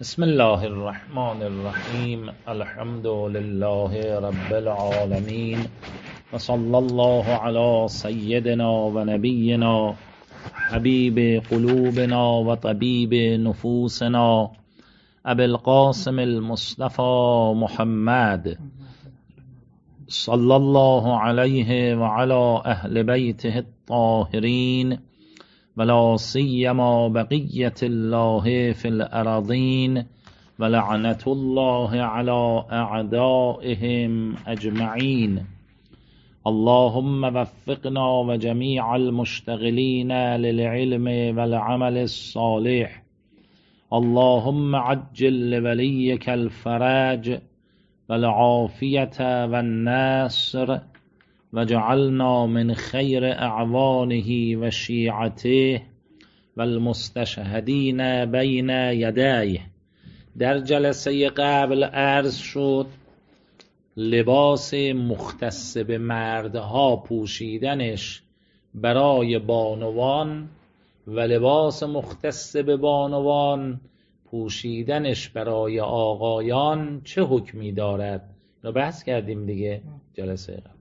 بسم الله الرحمن الرحیم. الحمد لله رب العالمین و صلی الله علی سیدنا و نبینا حبیب قلوبنا و طبیب نفوسنا ابی القاسم المصطفى محمد صلی الله علیه و علی اهل بیته الطاهرین ولا سیما بقیة الله فی الارضین ولعنة الله علی اعدائهم اجمعین. اللهم وفقنا و جمیع المشتغلین للعلم والعمل الصالح. اللهم عجل لولیک الفرج والعافیة والنصر وجعلنا من خیر اعوانه و شیعته و المستشهدین بین یدیه. در جلسه قبل عرض شد لباس مختص به مردها پوشیدنش برای بانوان و لباس مختص به بانوان پوشیدنش برای آقایان چه حکمی دارد؟ رو بحث کردیم دیگه جلسه قبل.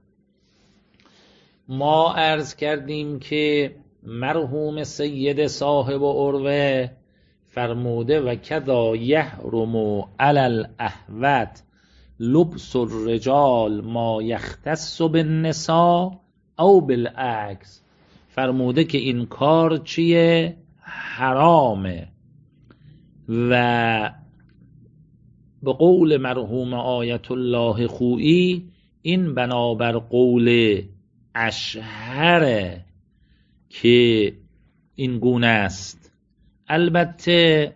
ما عرض کردیم که مرحوم سید صاحب عروه فرموده و کذا یحرم علی الاحوت لبس الرجال ما یختص بالنساء او بالعکس. فرموده که این کار چیه؟ حرامه. و به قول مرحوم آیت الله خویی این بنابر قول اشهره که این گونه است. البته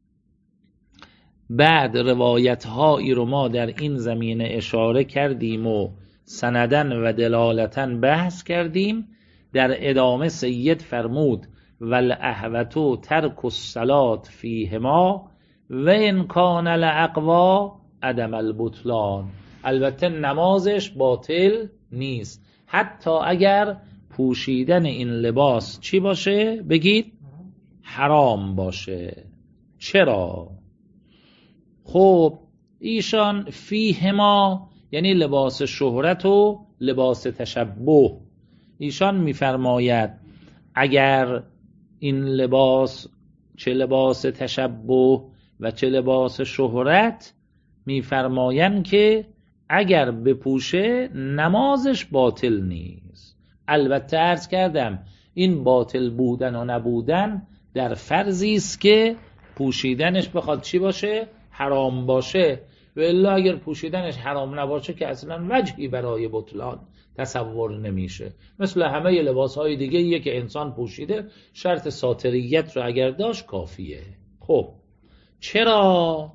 بعد روایت هایی رو ما در این زمینه اشاره کردیم و سندن و دلالتن بحث کردیم. در ادامه سید فرمود والاحوتو ترک الصلاة فیهما و ان کان الاقوا عدم البطلان. البته نمازش باطل نیست حتی اگر پوشیدن این لباس چی باشه؟ بگید حرام باشه. چرا؟ خب ایشان فیهما یعنی لباس شهرت و لباس تشبه. ایشان میفرماید اگر این لباس چه لباس تشبه و چه لباس شهرت میفرمایند که اگر بپوشه نمازش باطل نیست. البته عرض کردم این باطل بودن و نبودن در فرضی است که پوشیدنش بخواد چی باشه؟ حرام باشه. و الا اگر پوشیدنش حرام نباشه که اصلا وجهی برای بطلان تصور نمیشه. مثل همه لباسهای دیگه ایه که انسان پوشیده شرط ساتریت رو اگر داشت کافیه. خب چرا؟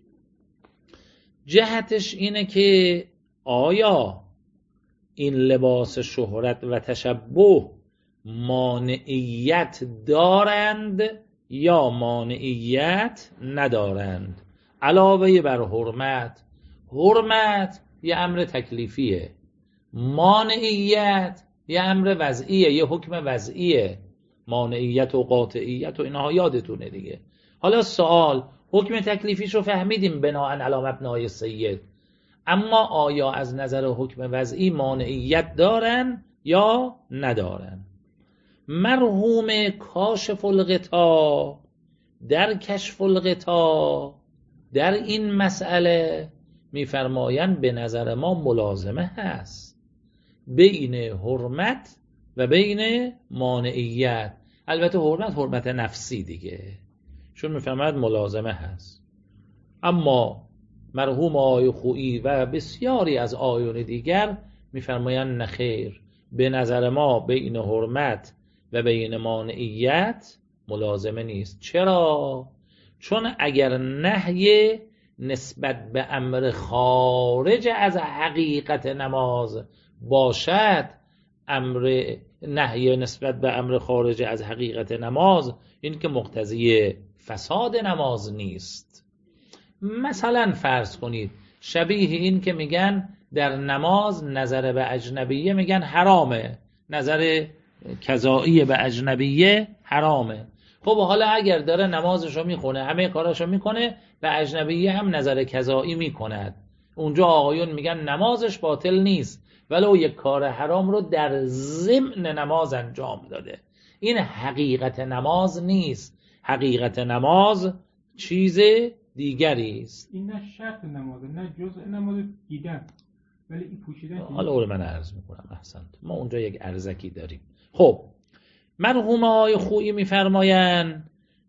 جهتش اینه که آیا این لباس شهرت و تشبه مانعیت دارند یا مانعیت ندارند؟ علاوه بر حرمت. حرمت یه امر تکلیفیه، مانعیت یه امر وضعیه، یه حکم وضعیه. مانعیت و قاطعیت و اینها یادتونه دیگه. حالا سوال، حکم تکلیفیشو فهمیدیم بناء علی مبنای سید، اما آیا از نظر حکم وضعی مانعیت دارن یا ندارن؟ مرحوم کاشف الغطا در کشف الغطا در این مسئله میفرمایند به نظر ما ملازمه هست بین حرمت و بین مانعیت. البته حرمت نفسی دیگه، چون میفرماید ملازمه هست. اما مرحوم آقای خویی و بسیاری از آیون دیگر میفرمایند نخیر، به نظر ما بین حرمت و بین مانعیت ملازمه نیست. چرا؟ چون اگر نهی نسبت به امر خارج از حقیقت نماز باشد، نهی نسبت به امر خارج از حقیقت نماز این که مقتضی فساد نماز نیست. مثلا فرض کنید شبیه این که میگن در نماز نظر به اجنبیه میگن حرامه، نظر کذایی به اجنبیه حرامه. خب حالا اگر داره نمازشو میخونه، همه کاراشو میکنه، به اجنبیه هم نظر کذایی میکند، اونجا آقایون میگن نمازش باطل نیست ولو یک کار حرام رو در ضمن نماز انجام داده. این حقیقت نماز نیست. حقیقت نماز چیز دیگری است. این نه شرط نمازه نه جزء نماز دیدن، ولی این پوشیدن. حالا اول من عرض میکنم. احسنت. ما اونجا یک ارزکی داریم. خب مرحوم آقای خویی میفرماین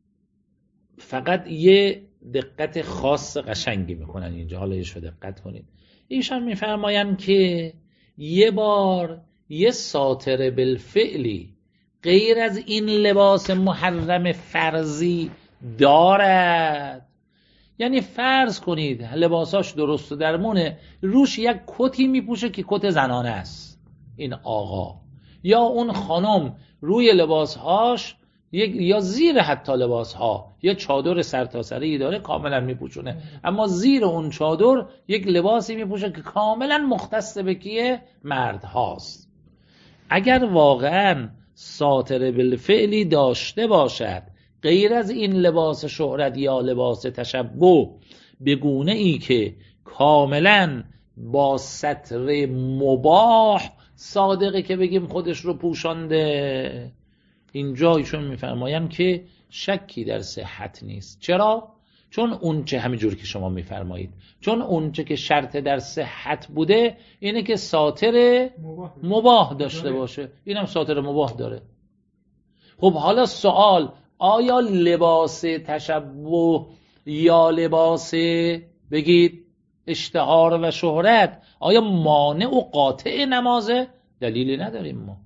فقط یه دقت خاص قشنگی میکنن اینجا، حالا یه دقت کنید. ایشان میفرماین که یه بار یه ساتر بالفعلی غیر از این لباس محرم فرضی دارد. یعنی فرض کنید لباساش درست و درمونه، روش یک کتی میپوشه که کت زنانه است این آقا، یا اون خانم روی لباسهاش یا زیر حتی لباسها یه چادر سرتاسری داره کاملا میپوشونه، اما زیر اون چادر یک لباسی میپوشه که کاملا مختص به کیه؟ مرد هاست. اگر واقعا ساتر بالفعلی داشته باشد غیر از این لباس شهرت یا لباس تشبه، به گونه ای که کاملا با ستر مباح صادقه که بگیم خودش رو پوشانده، اینجا ایشون میفرمایم که شکی در صحت نیست. چرا؟ چون اونچه همینجور که شما میفرمایید، چون اونچه که شرط در صحت بوده اینه که ساتر مباح داشته باشه، اینم ساتر مباح داره. خب حالا سوال، آیا لباس تشبه یا لباس بگید اشتهار و شهرت آیا مانع و قاطع نمازه؟ دلیلی نداریم ما.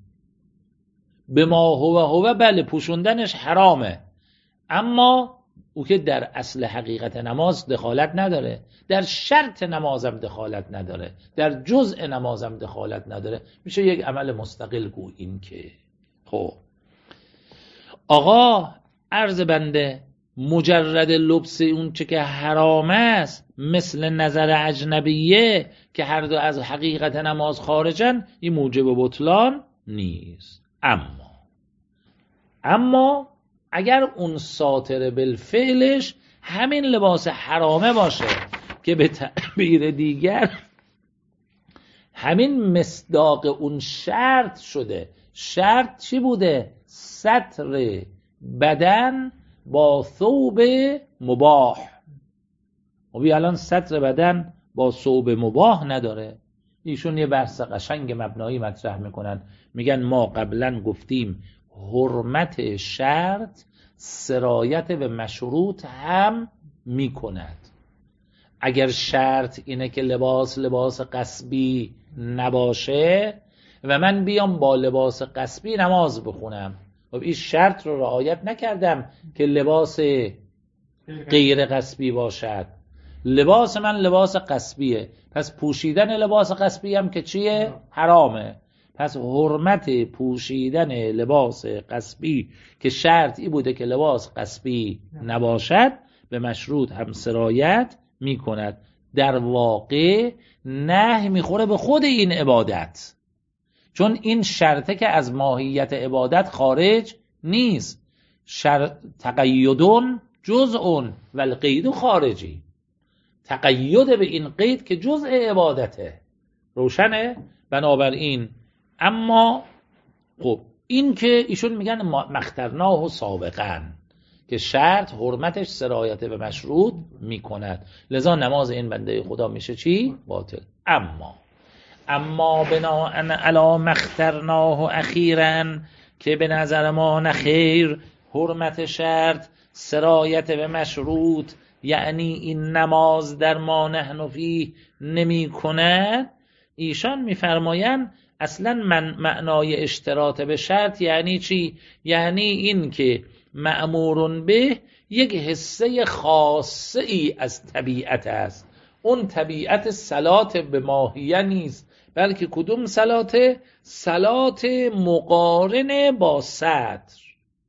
به ما هو بله پوشوندنش حرامه، اما او که در اصل حقیقت نماز دخالت نداره، در شرط نمازم دخالت نداره، در جزء نمازم دخالت نداره، میشه یک عمل مستقل گو این که. خب آقا عرض بنده مجرد لبس اون چه که حرام است مثل نظر اجنبیه که هر دو از حقیقت نماز خارجن، این موجب بطلان نیست. اما اگر اون ساتر بالفعلش همین لباس حرامه باشه که به تعبیر دیگر همین مصداق اون شرط شده. شرط چی بوده؟ ستر بدن با ثوب مباح. و الان ستر بدن با ثوب مباح نداره. ایشون یه بحث قشنگ مبنایی مطرح میکنن، میگن ما قبلا گفتیم حرمت شرط سرایت به مشروط هم میکند. اگر شرط اینه که لباس غصبی نباشه و من بیام با لباس غصبی نماز بخونم، خب این شرط رو رعایت نکردم که لباس غیر غصبی باشد. لباس من لباس غصبیه، پس پوشیدن لباس غصبی هم که چیه؟ حرامه. پس حرمت پوشیدن لباس غصبی که شرطی بوده که لباس غصبی نباشد به مشروط هم سرایت می کند. در واقع نهی میخوره به خود این عبادت، چون این شرطه که از ماهیت عبادت خارج نیست. تقیدون جزء والقید خارجی، تقید به این قید که جزء عبادته. روشنه؟ بنابراین اما خب این که ایشون میگن مخترناه سابقا که شرط حرمتش سرایت به مشروط میکند، لذا نماز این بنده خدا میشه چی؟ باطل. اما بناء علی مخترناه اخیرا که به نظر ما نخیر حرمت شرط سرایت به مشروط، یعنی این نماز در ما نحن فیه نمی کند. ایشان میفرمایند اصلا معنای اشتراط به شرط یعنی چی؟ یعنی این که مأمورون به یک حصه خاصه ای از طبیعت است. اون طبیعت صلات به ماهیه نیست، بلکه کدوم صلاته؟ صلات مقارن با ستر.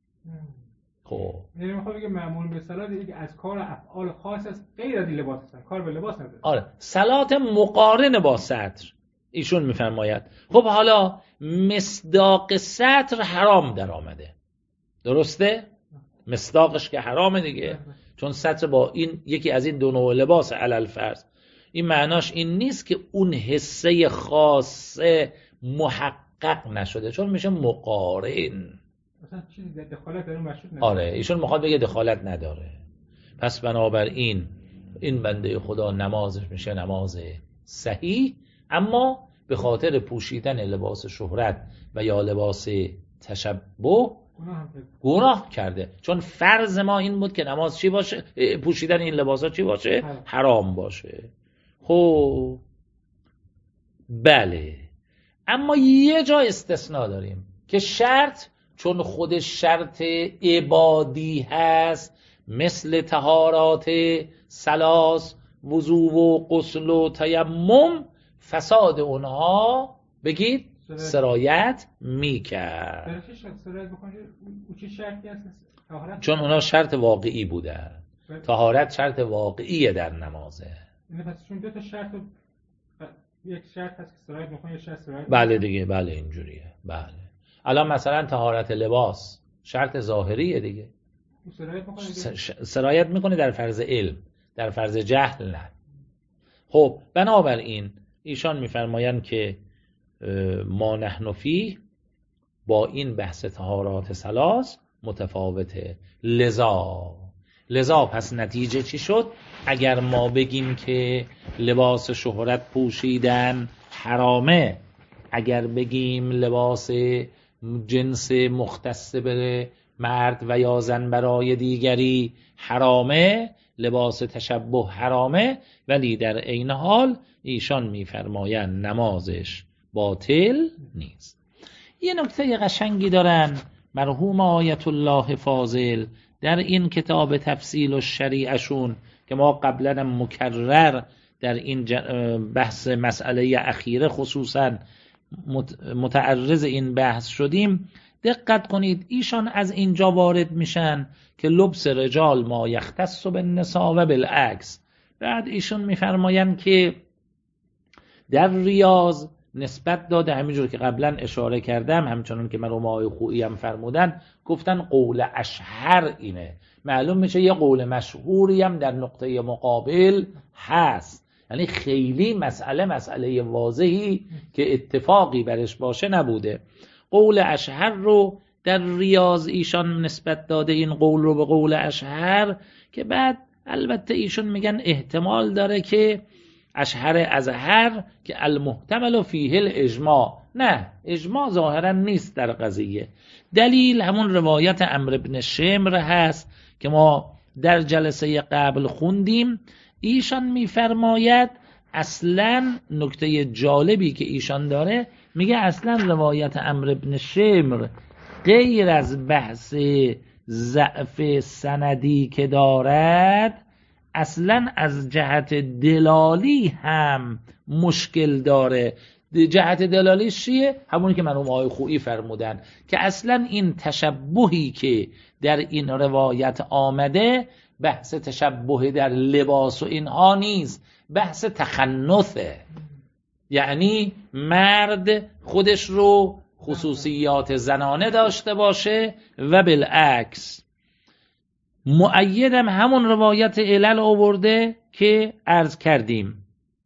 خب یعنی میخوام بگم مأمور به صلات یک از کار افعال خاص است غیر از این لباس است، کار به لباس نداره. آره، صلات مقارن با ستر ایشون میفرماید. خب حالا مصداق ستر حرام در آمده، درسته؟ مصداقش که حرامه دیگه، چون سطر با این یکی از این دو نوع لباس علل فرض. این معناش این نیست که اون حسه خاصه محقق نشده، چون میشه مقارن. مثلا چیزی دخالت در اون مشروط نداره. آره ایشون میخواد بگه دخالت نداره. پس بنابراین این بنده خدا نمازش میشه نماز صحیح، اما به خاطر پوشیدن لباس شهرت و یا لباس تشبه گناه کرده. چون فرض ما این بود که نماز چی باشه؟ پوشیدن این لباسا چی باشه؟ حرام باشه. خب بله، اما یه جا استثناء داریم که شرط، چون خود شرط عبادی هست، مثل طهارات ثلاث، وضو و غسل و تیمم، فساد اونها بگید سرایت میکرد. چون اونها شرط واقعی بودن. طهارت شرط واقعیه در نمازه. پس چون دو تا شرط، یک شرط هست که سرایت میکنه، یک شرط سرایت. بله دیگه، بله اینجوریه. بله الان مثلا طهارت لباس شرط ظاهریه دیگه، سرایت میکنه در فرض علم، در فرض جهل نه. خب بنابراین ایشان میفرمایند که ما نحن فیه با این بحث طهارات ثلاث متفاوته. لذا پس نتیجه چی شد؟ اگر ما بگیم که لباس شهرت پوشیدن حرامه، اگر بگیم لباس جنس مختص به مرد و یا زن برای دیگری حرامه، لباس تشبه حرامه، ولی در عین حال ایشان میفرمایند نمازش باطل نیست. یه نکته قشنگی دارن مرحوم آیت الله فاضل در این کتاب تفصیل الشریعشون که ما قبلا مکرر در این بحث مسئله اخیره خصوصا متعرض این بحث شدیم. دقت کنید ایشان از اینجا وارد میشن که لبس رجال ما یختص بالنساء و بالعکس. بعد ایشون میفرمایند که در ریاض نسبت داده، همینجور که قبلا اشاره کردم، همچنان که مرحوم آقای خویی هم فرمودن، گفتن قول اشهر اینه. معلوم میشه یه قول مشهوری هم در نقطه مقابل هست، یعنی خیلی مسئله واضحی که اتفاقی برش باشه نبوده. قول اشهر رو در ریاض ایشان نسبت داده، این قول رو به قول اشهر، که بعد البته ایشون میگن احتمال داره که اشهر ازهر که المحتمل فیه الاجماع. نه، اجماع ظاهرا نیست در قضیه. دلیل همون روایت عمرو بن شمر هست که ما در جلسه قبل خوندیم. ایشان میفرماید اصلا نکته جالبی که ایشان داره، میگه اصلا روایت عمرو بن شمر غیر از بحث ضعف سندی که دارد، اصلا از جهت دلالی هم مشکل داره. جهت دلالی چیه؟ همونی که مرحوم آقای خویی فرمودن که اصلا این تشبهی که در این روایت آمده بحث تشبه در لباس و اینها نیست، بحث تخنثه. یعنی مرد خودش رو خصوصیات زنانه داشته باشه و بالعکس. مؤیدم همون روایت علل آورده که عرض کردیم.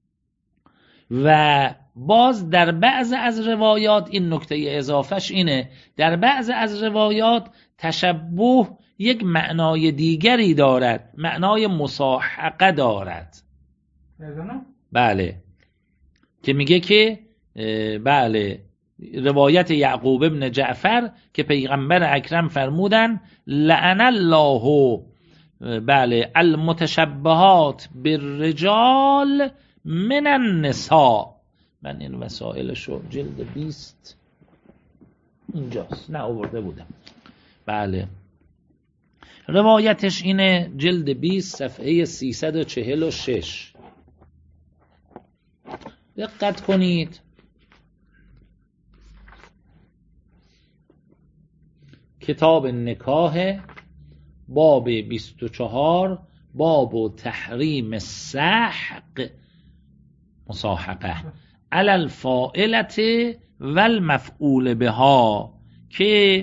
و باز در بعض از روایات این نکته اضافهش اینه، در بعض از روایات تشبه یک معنای دیگری دارد، معنای مصاحقه دارد. بله، که میگه که بله روایت یعقوب ابن جعفر که پیغمبر اکرم فرمودن لعن الله بله المتشبهات بالرجال من النساء. من این وسائلشو جلد 20 اینجاست، نه آورده بودم. بله روایتش اینه، جلد 20 صفحه 346. دقت کنید. کتاب نکاح باب 24 باب تحریم سحق مصاحقه علی الفاعلة و المفعول بها، که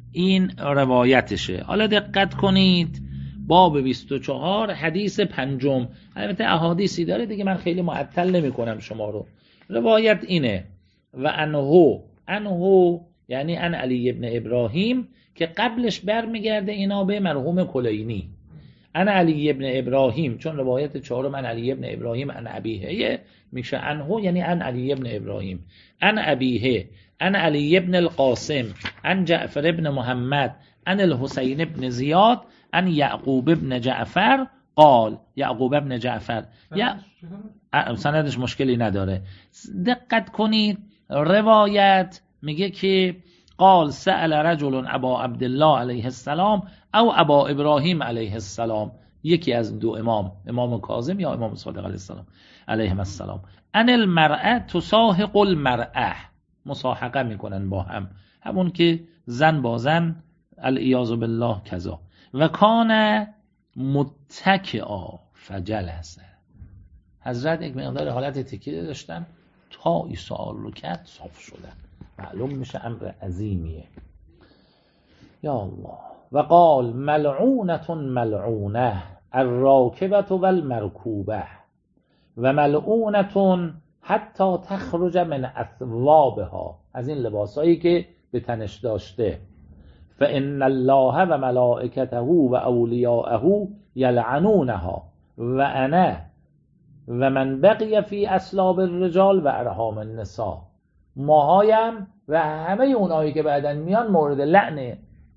این روایتشه. حالا دقت کنید باب 24 حدیث پنجم، البته احادیثی داره دیگه من خیلی معطل نمی کنم شما رو. روایت اینه و انهو یعنی ان علی ابن ابراهیم که قبلش برمیگرده اینا به مرحوم کلینی. ان علی ابن ابراهیم چون روایت چهارم ان علی ابن ابراهیم ان ابیه میشه انهو یعنی ان علی ابن ابراهیم ان ابیه ان علی ابن القاسم ان جعفر ابن محمد ان الحسین ابن زیاد ان یعقوب ابن جعفر قال. یعقوب ابن جعفر سندش مشکلی نداره. دقت کنید روایت میگه که قال سأل رجل ابا عبدالله علیه السلام او ابا ابراهیم علیه السلام، یکی از دو امام کاظم یا امام صادق علیه السلام علیهم السلام، ان المرأة تساحق المرأة، مصاحقه میکنن با هم، همون که زن با زن العیاذ بالله کذا. و کان متکئا فجلس، حضرت یک مقدار حالت تکیه داشتن تا این سوال رو کرد صاف شدن، معلوم میشه امر عظیمیه. یا الله. و قال ملعونة ملعونه الراکبة والمرکوبه و ملعونة حتی تخرج من اثوابها، از این لباسایی که به تنش داشته. فإن الله و ملائکته و اولیاءه یلعنونها و انا و من بقی فی اصلاب الرجال و ارحام النساء، ماهایم و همه اونایی که بعدن میان مورد لعن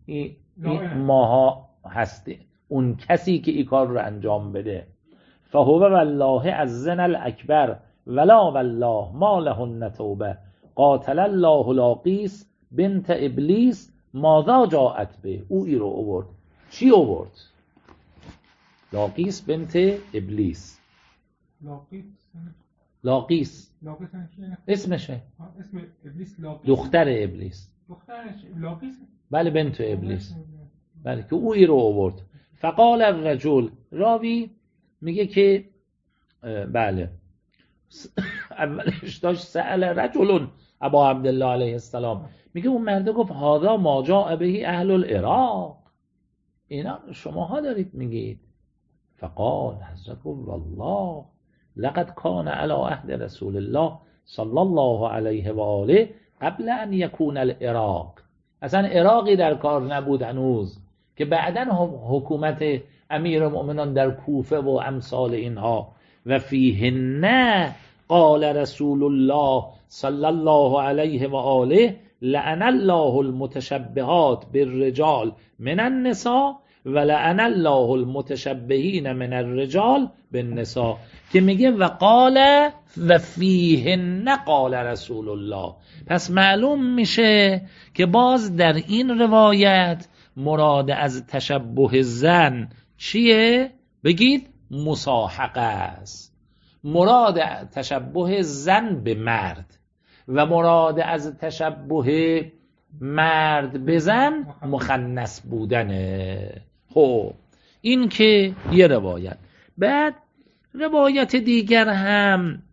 ماها هسته، اون کسی که این کار رو انجام بده. فهو والله الزن الاکبر ولا والله ما لهن توبه قاتل الله لاقیس بنت ابلیس ماذا جاءت به. او ای رو آورد. چی آورد؟ لاقیس بنت ابلیس. لاقیس اسمشه، اسم ابلیس لاقیس، دختر ابلیس، دخترش لاقیس، بله بنت ابلیس، بله که او ای رو آورد. فقال الرجل، راوی میگه که بله اولش داشت سأل رجل ابا عبدالله علیه السلام، میگه اون مرده گفت هذا ما جاء به اهل العراق، اینا شماها دارید میگید. فقال، حضرت گفت والله لقد كان على عهد رسول الله صلی الله علیه و آله قبل ان یکون العراق، اصلا عراقی در کار نبود هنوز که بعدن حکومت امیر المؤمنان در کوفه و امثال اینها. و فیهن قال رسول الله صلی الله علیه و آله لعن الله المتشبهات بالرجال من النساء و لعن الله المتشبهین من الرجال بالنساء، که میگه و قال و فیهن قال رسول الله. پس معلوم میشه که باز در این روایت مراد از تشبه زن چیه؟ بگید مصاحقه است. مراد تشبه زن به مرد و مراد از تشبه مرد به زن مخنث بودنه. خب این که یه روایت. بعد روایت دیگر هم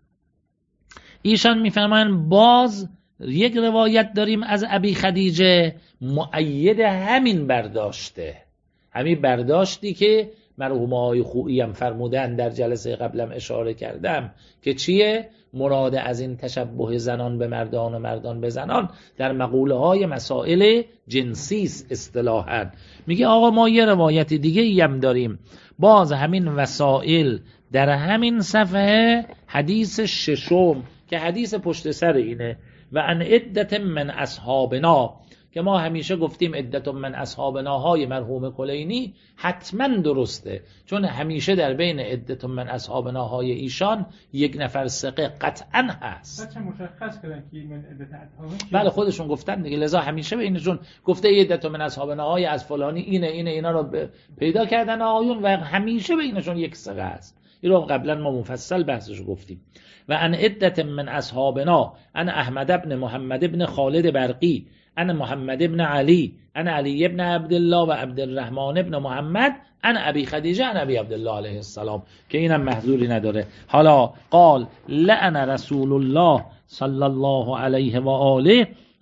ایشان میفرمان باز یک روایت داریم از ابی خدیجه مؤید همین برداشته، همین برداشتی که مرحوم آقای خویی هم فرمودن در جلسه قبلم اشاره کردم که چیه؟ مراد از این تشبه زنان به مردان و مردان به زنان در مقوله های مسائل جنسی اصطلاحاً. میگه آقا ما یه روایت دیگه هم داریم باز همین وسائل در همین صفحه، حدیث ششم که حدیث پشت سر اینه و ان عدت من اصحابنا، که ما همیشه گفتیم عدت من اصحابنا های مرحوم کلینی حتما درسته، چون همیشه در بین عدت من اصحابنا های ایشان یک نفر ثقه قطعا هست. بچه مشخص کردن که من عدت اصحابنا، بله خودشون گفتن دیگه، لذا همیشه بینشون گفته عدت من اصحابنا های از فلانی اینا رو پیدا کردن آقایون و همیشه بینشون یک ثقه است. این رو قبلا ما مفصل بحثش گفتیم. و ان عدت من اصحابنا ان احمد ابن محمد ابن خالد برقی ان محمد ابن علی ان علی ابن عبدالله و عبدالرحمن ابن محمد ان ابی خدیجه ان ابی عبدالله علیه السلام، که اینم محذوری نداره. حالا قال لعن رسول الله صلی الله علیه و آله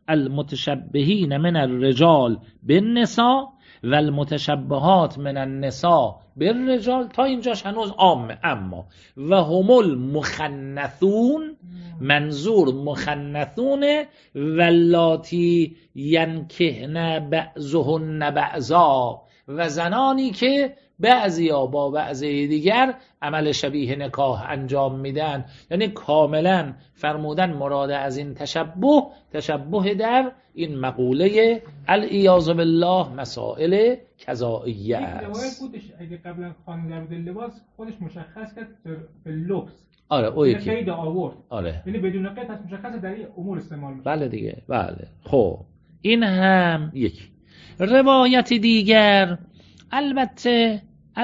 المتشبهین من الرجال بالنساء و المتشبهات من النساء بالرجال. تا اینجاش هنوز عامه. اما و هم المخنثون، منظور مخنثون واللاتی ینکحن بعضهن بعضا، و زنانی که بعضیا با بعضی دیگر عمل شبیه نکاح انجام میدن. یعنی کاملا فرمودن مراد از این تشبه در این مقوله العیاذ بالله مسائل کذائیه است. روایت بودش اگه قبلا خانم در لباس خودش مشخص کرد به لبس. آره او یکی قید آورد. آره یعنی بدون قید هست مشخصه در این امور استعمال میشه. بله دیگه. بله خب این هم یکی. روایت دیگر البته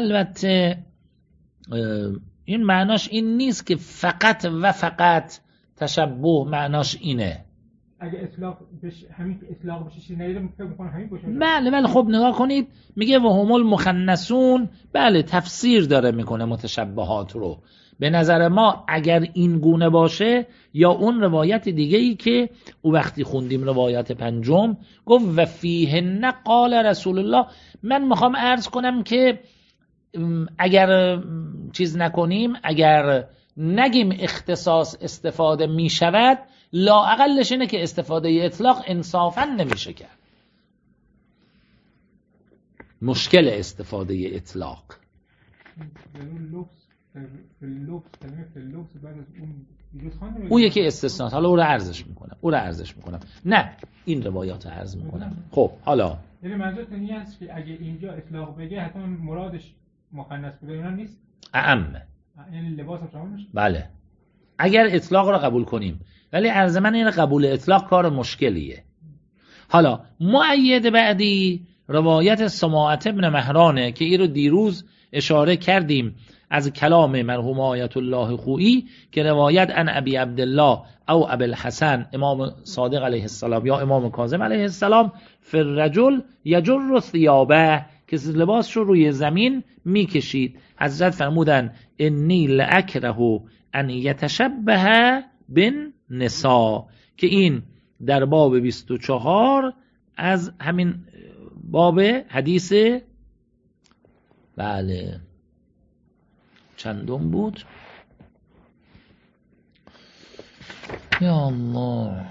این معناش این نیست که فقط و فقط تشبه معناش اینه. اگه اطلاق بشه همین اطلاق بشه چیزی ندیده فکر می‌کنم همین باشه. بله خب نگاه کنید میگه و هم المخنثون. بله تفسیر داره میکنه متشبهات رو. به نظر ما اگر این گونه باشه یا اون روایت دیگه ای که او وقتی خوندیم روایت پنجم گفت و فیهن قال رسول الله. من میخوام عرض کنم که اگر چیز نکنیم، اگر نگیم اختصاص استفاده میشود، لااقلش اینه که استفاده اطلاق انصافا نمیشه کرد. مشکل استفاده اطلاق او یکی استثناء. حالا او رو عرضش میکنم. نه این روایات رو عرض میکنم. خب حالا یعنی منظور این است که اگه اینجا اطلاق بگه حتما مرادش مخنث بوده اینا نیست. اعم یعنی لباس هم شامل میشه. بله اگر اطلاق رو قبول کنیم، ولی عرض من این قبول اطلاق کار مشکلیه. حالا مؤید بعدی روایت سماعه بن مهرانه که این رو دیروز اشاره کردیم از کلام مرحوم آیت الله خویی که روایت عن ابی عبدالله او ابی الحسن امام صادق علیه السلام یا امام کاظم علیه السلام فی الرجل یجر ثیابه، که لباس رو روی زمین میکشید. حضرت فرمودن انی لاکره ان یتشبه بالنساء، که این در باب 24 از همین باب حدیث بله چندم بود یا الله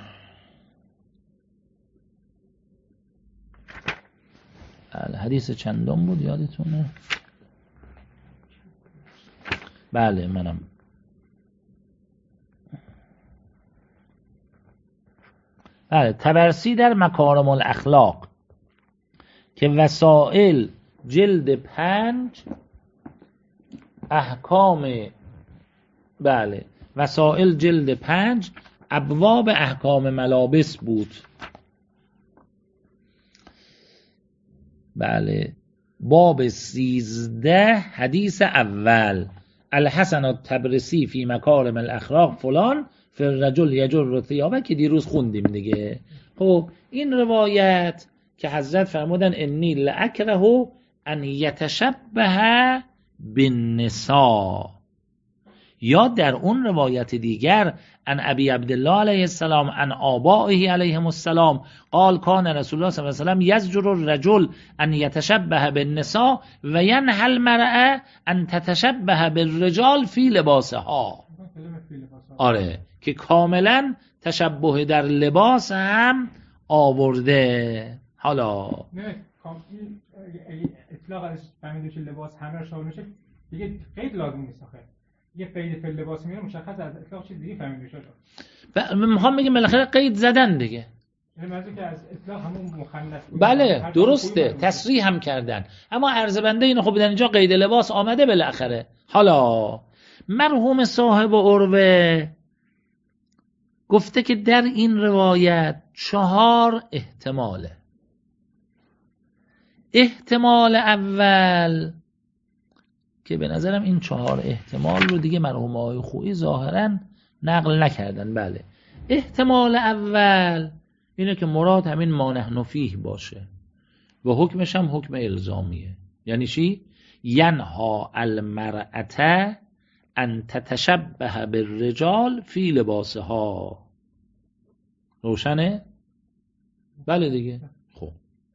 حدیث چندم بود یادتونه؟ بله منم بله تبرسی در مکارم الاخلاق که وسائل جلد 5 احکام بله وسائل جلد 5 ابواب احکام ملابس بود. بله باب 13 حدیث اول الحسن التبرسی فی مکارم الاخلاق فلان فی الرجل یجر ثیابه که دیروز خوندیم دیگه. خب این روایت که حضرت فرمودن انی لاکره ان یتشبه بالنساء، یا در اون روایت دیگر ان ابی عبدالله علیه السلام ان آبائه علیهم السلام قال کان رسول الله صلی الله علیه و سلم یزجر الرجل ان یتشبه بالنساء و ینهی المرأة ان تتشبه بالرجال فی لباسها. آره که کاملا تشبه در لباس هم آورده. حالا نه اطلاق از فهمیدوش لباس همه را شامل میشه دیگه قید لازم نیست. آخه یه قید فی لباس میاره مشخص از اطلاق چیز دیگه فهمیده شده. میخوام بگم بالاخره قید زدن دیگه. یعنی منظور که از اطلاق همون مخنث. بله درسته تصریح هم کردن، اما عرض بنده اینو خب در اینجا قید لباس آمده بالاخره. حالا مرحوم صاحب عروه گفته که در این روایت 4 احتماله. احتمال اول که به نظرم این 4 احتمال رو دیگه مرحوم آقای خویی ظاهراً نقل نکردن. بله احتمال اول اینه که مراد همین ما نحن فیه باشه و حکمش هم حکم الزامیه. یعنی چی؟ ینها المرأة ان تتشبه بالرجال فی لباسها. روشنه؟ بله دیگه. خب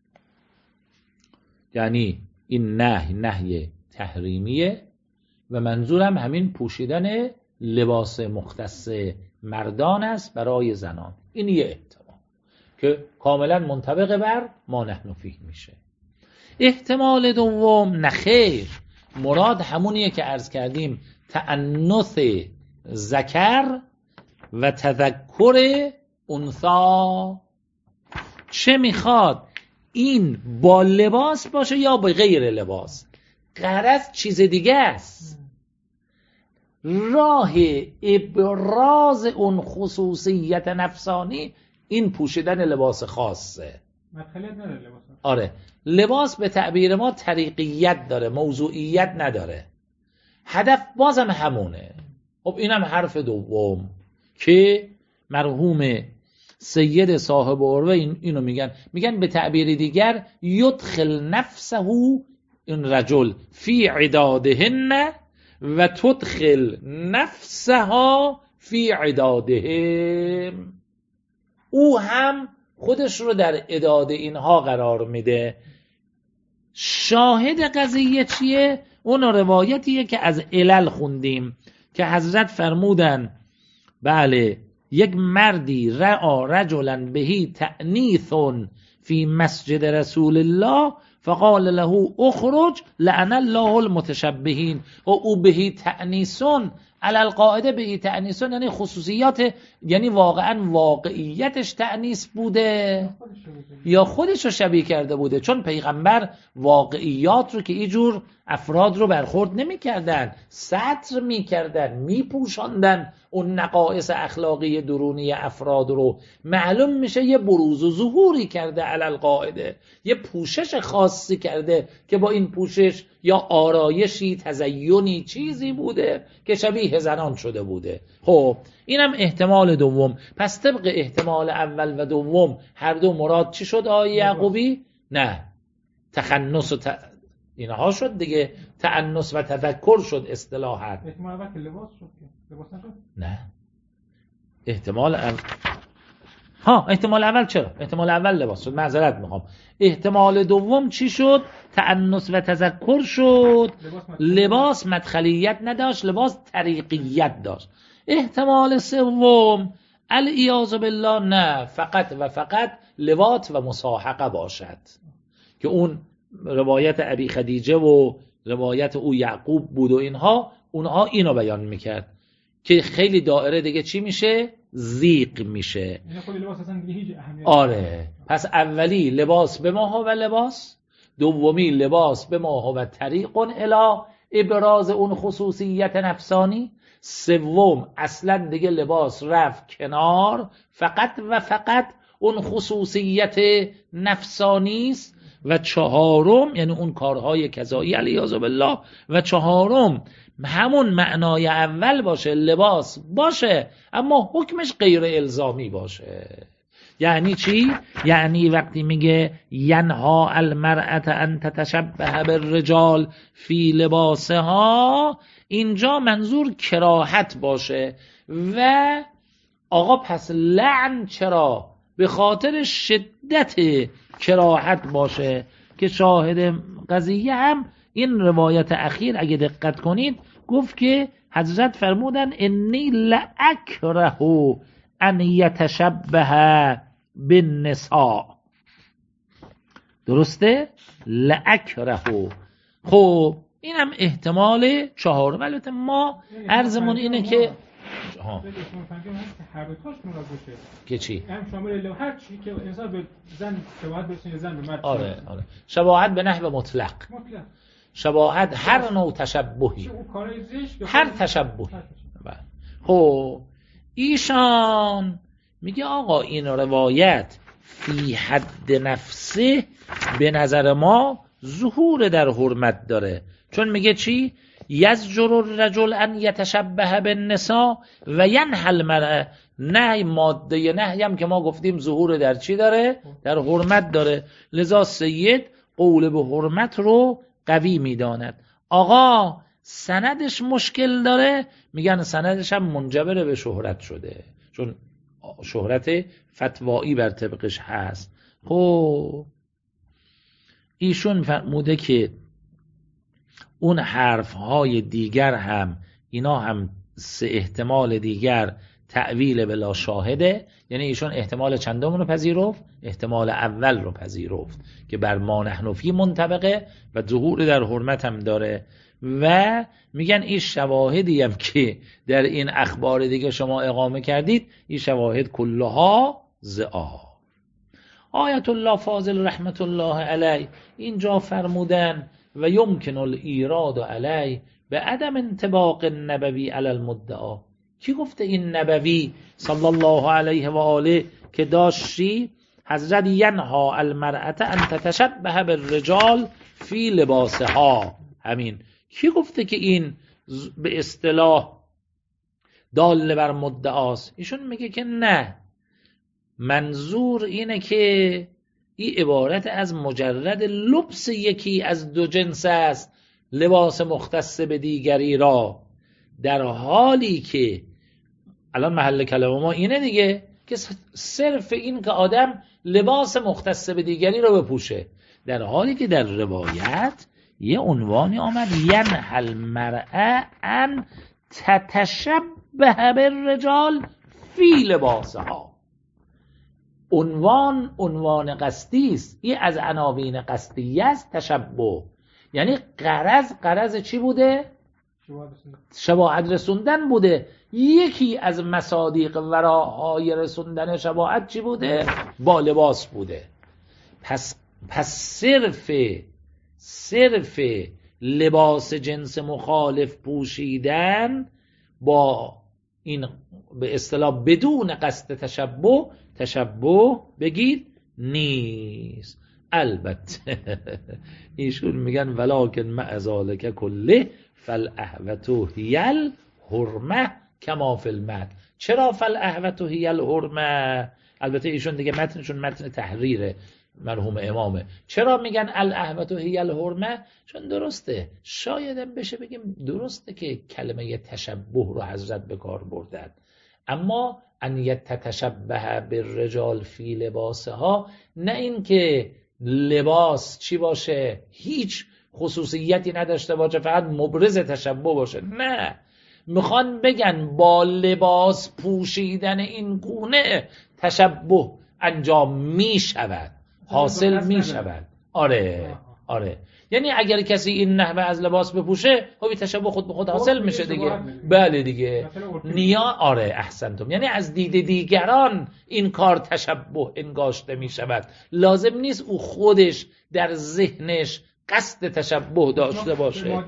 یعنی این نهی تحریمیه و منظورم همین پوشیدن لباس مختص مردان است برای زنان. این یه احتمال که کاملا منطبق بر ما نحن فیه میشه. احتمال دوم نخیر، مراد همونیه که عرض کردیم، تأنث ذکر و تذکر انثی. چه میخواد؟ این با لباس باشه یا با غیر لباس، غرض چیز دیگه است. راه ابراز اون خصوصیت نفسانی این پوشیدن لباس خاصه. مدخلیت نداره لباس. آره، لباس به تعبیر ما طریقیت داره، موضوعیت نداره. هدف بازم همونه. خب اینم حرف دوم که مرحوم سید صاحب عروه اینو میگن به تعبیر دیگر یدخل نفسه این رجل فی عدادهن و تدخل نفسها فی عدادهم. او هم خودش رو در عداد اینها قرار میده. شاهد قضیه چیه؟ اون روایتیه که از علل خوندیم که حضرت فرمودن بله یک مردی رأى رجلا بهی تأنیث فی مسجد رسول الله فقال له اخرج لعن الله المتشبهین. و او بهی تأنیثون علی القاعده، بهی تأنیثون یعنی خصوصیات، یعنی واقعا واقعیتش تأنیث بوده یا خودش رو شبیه کرده بوده، چون پیغمبر واقعیات رو که اینجور افراد رو برخورد نمی کردن، ستر می کردن، می پوشاندن اون نقائص اخلاقی درونی افراد رو. معلوم میشه یه بروز و ظهوری کرده علی القاعده، یه پوشش خاصی کرده که با این پوشش یا آرایشی، تزیینی، چیزی بوده که شبیه زنان شده بوده. خب اینم احتمال دوم. پس طبق احتمال اول و دوم هر دو مراد چی شد آیه یعقوبی؟ نه تخنث و اینها شد دیگه، تأنث و تذکر شد اصطلاحا. احتمال اول که لباس شد، لباس نشد؟ نه احتمال احتمال اول چرا؟ احتمال اول لباس شد، معذرت میخوام. احتمال دوم چی شد؟ تأنث و تذکر شد. لباس مدخلیت نداشت، لباس طریقیت داشت. احتمال سوم العیاذ بالله نه، فقط و فقط لواط و مصاحقه باشد که اون روایت ابی خدیجه و روایت او یعقوب بود و اونها اینو بیان میکرد که خیلی دائره دیگه چی میشه؟ زیق میشه. آره، پس اولی لباس به ما و لباس، دومی لباس به ما و طریق الی ابراز اون خصوصیت نفسانی، سوم اصلا دیگه لباس رفت کنار، فقط و فقط اون خصوصیت نفسانی است، و چهارم یعنی اون کارهای کذایی علیاذ بالله، و چهارم همون معنای اول باشه، لباس باشه اما حکمش غیر الزامی باشه. یعنی چی؟ یعنی وقتی میگه ینها المرأة ان تتشبه بالرجال فی لباسها، اینجا منظور کراهت باشه. و آقا پس لعن چرا؟ به خاطر شدت کراهت باشه که شاهد قضیه هم این روایت اخیر اگه دقت کنید گفت که حضرت فرمودن انی لأکره ان یتشبه بالنساء. درسته؟ لأکره. خب اینم احتمال چهارم. البته ما عرضمون اینه که هر دوتاش مراد باشه که چی؟ هم شامل هر چی که انسان به زن شباهت برسونه، زن به مرد. آره شباهت به نحو مطلق. شباهت هر نوع تشبهی، هر تشبهی. خب ایشان میگه آقا این روایت فی حد نفسه به نظر ما ظهور در حرمت داره، چون میگه چی؟ یزجر الرجل ان یتشبه بالنساء و ینهی المرأة. نهی، ماده نهی هم که ما گفتیم ظهور در چی داره؟ در حرمت داره. لذا سید قول به حرمت رو قوی میداند. آقا سندش مشکل داره، میگن سندش هم منجبر به شهرت شده، چون شهرت فتوایی بر طبقش هست. خب ایشون فرموده که اون حرفهای دیگر هم اینا هم سه احتمال دیگر تأویل بلا شاهده، یعنی ایشون احتمال چندم رو پذیرفت؟ احتمال اول رو پذیرفت که بر ما نحن فی منطبقه و ظهور در حرمت هم داره و میگن این شواهدی هم که در این اخبار دیگه شما اقامه کردید این شواهد کلها ضعاف. آیت الله فاضل رحمت الله علیه اینجا فرمودن و یمکن الایراد علیه به عدم انطباق النبوی علی المدعا. کی گفته این نبوی صلی الله علیه و آله که داشتی حضرت ینها المرأة ان تتشبه بالرجال فی لباسها، همین کی گفته که این به اصطلاح دال بر مدعاست؟ ایشون میگه که نه، منظور اینه که این عبارت از مجرد لبس یکی از دو جنس است، لباس مختص به دیگری را، در حالی که الان محل کلام ما اینه دیگه که صرف این که آدم لباس مختص به دیگری را بپوشه، در حالی که در روایت یه عنوانی آمد ینهل مرأة ان تتشبه بالرجال فی لباسها. عنوان قصدی است، این از عناوین قصدی است تشبه، یعنی غرض چی بوده؟ شباهت رسوندن بوده. یکی از مصادیق وراهای رسوندن شباهت چی بوده؟ با لباس بوده. پس صرف لباس جنس مخالف پوشیدن با این به اصطلاح بدون قصد تشبه بگید نیست. البته ایشون میگن ولکن مع ذالک کله فالاهوة هی الحرمه کما فی المتن. چرا فالاهوة هی الحرمه؟ البته ایشون دیگه متنشون متن تحریره مرحوم امامه. چرا میگن الاهوة هی الحرمه؟ چون درسته، شایدم بشه بگیم درسته که کلمه تشبه رو حضرت به کار بردن، اما ان یتشبه بالرجال فی لباسها، نه این که لباس چی باشه هیچ خصوصیتی نداشته باشه فقط مبرز تشبه باشه، نه، میخوان بگن با لباس پوشیدن این گونه تشبه انجام میشود، حاصل میشود. آره یعنی اگر کسی این نحوه از لباس بپوشه خب تشبه خود به خود حاصل میشه دیگه. بله دیگه احسنتم، یعنی از دید دیگران این کار تشبه انگاشته میشود، لازم نیست او خودش در ذهنش قصد تشبه داشته باشه.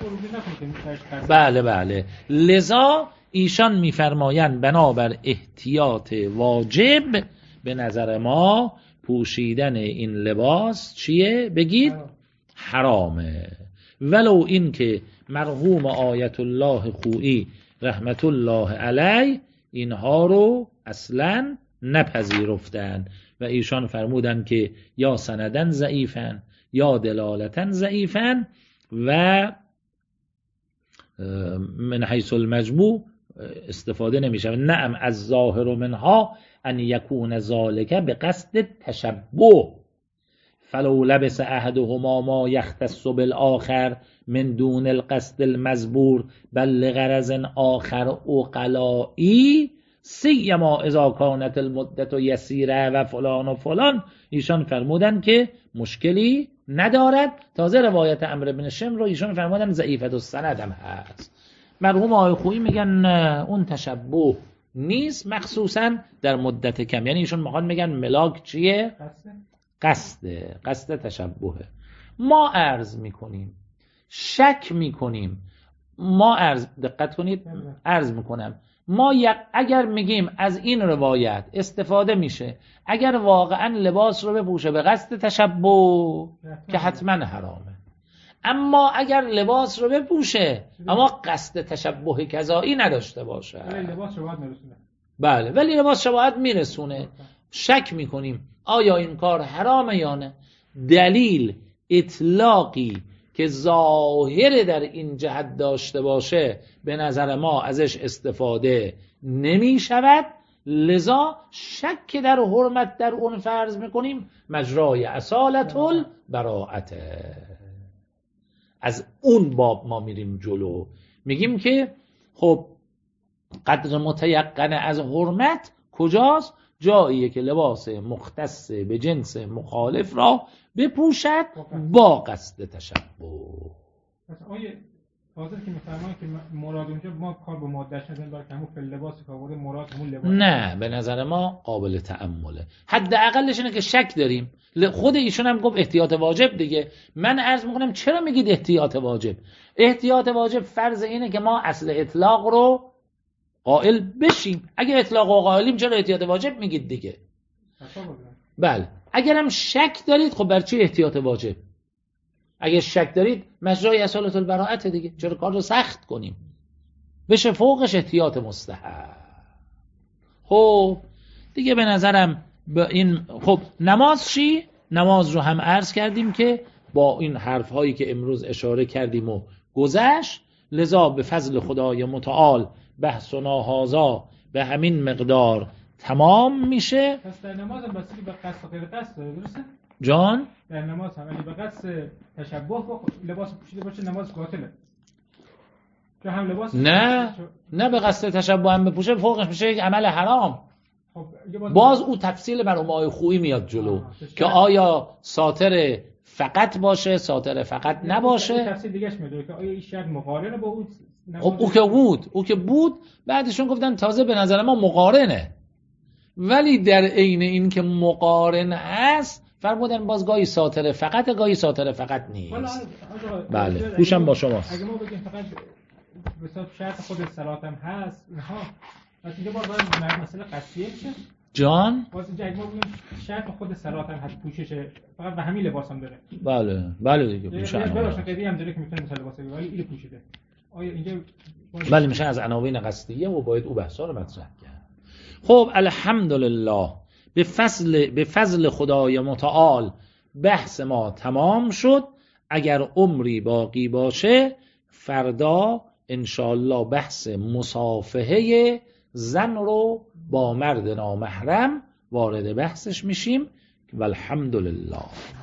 بله لذا ایشان میفرمایند بنابر احتیاط واجب به نظر ما پوشیدن این لباس چیه؟ بگید حرامه، ولو این که مرحوم آیت الله خویی رحمت الله علیه اینها رو اصلا نپذیرفتن و ایشان فرمودن که یا سندن ضعیفن یا دلالتن ضعیفن و من حیث المجموع استفاده نمیشه. نعم از ظاهر منها ان یکون ذالک به قصد تشبه فلو لبس احدهما ما یختص بالآخر من دون القصد المذبور بل لغرض آخر عقلائی سیما اذا کانت المدت یسیره و فلان و فلان. ایشان فرمودن که مشکلی ندارد. تازه روایت عمرو بن شمر رو ایشان فرمودن ضعیفه السند هم هست. مرحوم آقای خویی میگن اون تشبه نیست، مخصوصا در مدت کم. یعنی ایشون میخوان میگن ملاک چیه؟ قصد تشبهه. ما عرض میکنیم، شک میکنیم، دقت کنید، عرض میکنم ما اگر میگیم از این روایت استفاده میشه اگر واقعا لباس رو بپوشه به قصد تشبه که حتما حرامه، اما اگر لباس رو بپوشه اما قصد تشبه کذایی نداشته باشه ولی لباس شباهت میرسونه، شک میکنیم آیا این کار حرامه یا نه. دلیل اطلاقی که ظاهر در این جهت داشته باشه به نظر ما ازش استفاده نمی شود لذا شک در حرمت در اون فرض میکنیم مجرای اصالت البراءته. از اون باب ما میریم جلو، میگیم که خب قدر متیقن از حرمت کجاست؟ جاییه که لباس مختص به جنس مخالف را بپوشد با قصد تشبه. پس آیه حاضر که میفرمایید که مراد اونجا ما کار به مادهش نداریم، برای که همون فل لباس که آورده مراد همون لباس. نه، به نظر ما قابل تأمله. حداقلش اینه که شک داریم. خود ایشون هم گفت احتیاط واجب دیگه. من عرض میکنم چرا میگید احتیاط واجب؟ احتیاط واجب فرض اینه که ما اصل اطلاق رو قائل بشیم. اگه اطلاق رو قائلیم چرا احتیاط واجب میگید دیگه؟ بله. اگرم شک دارید خب بر چی احتیاط واجب؟ اگه شک دارید مجرای اصالت البراءت دیگه، چرا کار رو سخت کنیم؟ بشه فوقش احتیاط مستحب. خب دیگه به نظرم این خب نماز چی؟ نماز رو هم عرض کردیم که با این حرف هایی که امروز اشاره کردیم و گذشت، لذا به فضل خدای متعال بحثنا هذا به همین مقدار تمام میشه. پس در نماز هم بسیاری به قصد و غیر قصد داره، درسته؟ جان؟ در نماز هم اگه به قصد تشبه با لباس پوشیده باشه نماز باطله. که هم لباس نه به قصد تشبه هم بپوشه فوقش میشه یک عمل حرام. خب باز او تفصیل بر علمای خویی میاد جلو که آیا ساتر فقط باشه، ساتر فقط نباشه. تفصیل دیگهش میاد که آیا این شرط مقارنه با اون. او که بود بعدشون گفتن تازه به نظر ما مقارنه، ولی در عین این که مقارن هست فرمودن باز گاهی ساتر فقط گاهی ساتر فقط نیست. بله خوشم با شماست. اگه ما بگیم فقط به صورت شرط خود صلات هم هست اینها، پس اینجا باید مسئله قصدیه میشه. جان باز اینجا اگه ما بگیم شرط خود صلات هم هست پوشش فقط به همین لباس هم داره. بله دیگه پوشش هم قضیه هم داره که میتونه مثلا لباس ولی اینو پوشیده. آیا اینجا بله میشه از عناوین قصدیه و باید او بحثا رو مطرح کرد. خب الحمدلله به فضل خدای متعال بحث ما تمام شد. اگر عمری باقی باشه فردا انشاءالله بحث مصافحه زن رو با مرد نامحرم وارد بحثش میشیم. والحمدلله.